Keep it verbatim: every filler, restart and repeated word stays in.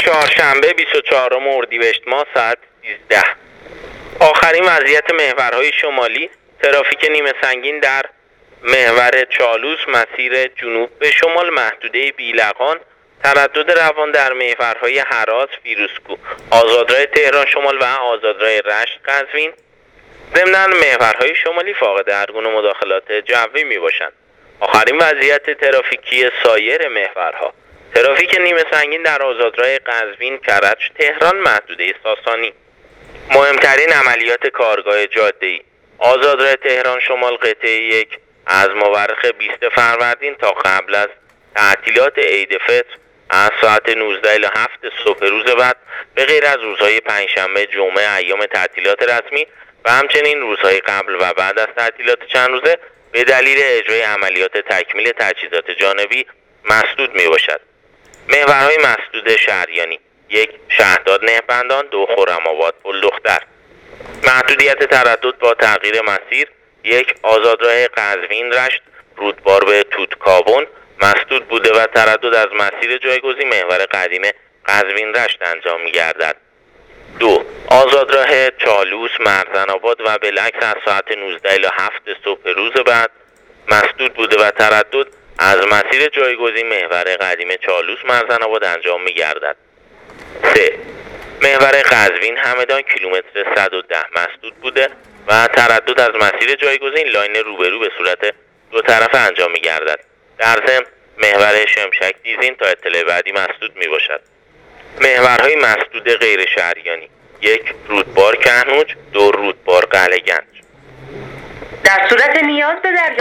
چهارشنبه بیست و چهارم اردیبهشت ماه ساعت سیزده. آخرین وضعیت محورهای شمالی: ترافیک نیمه سنگین در محور چالوس مسیر جنوب به شمال محدوده بیلقان، تردد روان در محورهای هراس، فیروزکوه، آزادراه تهران شمال و آزادراه رشت قزوین. ضمناً محورهای شمالی فاقد هر گونه مداخلات جوی می باشند. آخرین وضعیت ترافیکی سایر محورها: ترافیک نیمه سنگین در آزادراه قزوین، کرج، تهران محدوده ساسانی. مهمترین عملیات کارگاه جاده‌ای: آزادراه تهران شمال قطعه یک از مورخ بیست فروردین تا قبل از تعطیلات عید فطر از ساعت نوزده الی هفت صبح روز بعد، به غیر از روزهای پنجشنبه، جمعه، ایام تعطیلات رسمی و همچنین روزهای قبل و بعد از تعطیلات چند روزه، به دلیل اجرای عملیات تکمیل تجهیزات جانبی مسدود می باشد. محورهای مسدود شهریانی: یک شهرداد نهبندان، دو خرم‌آباد پل دختر. محدودیت تردد با تغییر مسیر: یک آزادراه قزوین رشت رودبار به توتکاون مسدود بوده و تردد از مسیر جایگزین محور قدیم قزوین رشت انجام می گردد. دو آزادراه چالوس مرزن‌آباد و بالعکس از ساعت نوزده الی هفت صبح روز بعد مسدود بوده و تردد از مسیر جایگزین محور قدیم چالوس مرزن‌آباد انجام می گردد. سه محور قزوین همدان کیلومتر صد و ده مسدود بوده و تردد از مسیر جایگزین لاین روبرو به صورت دو طرفه انجام می گردد. در ضمن محور شمشک دیزین تا اطلاع بعدی مسدود می باشد. محورهای مسدود غیر شهریانی: یک رودبار کهنوج، دو رودبار قلعه گنج. در صورت نیاز به دریافت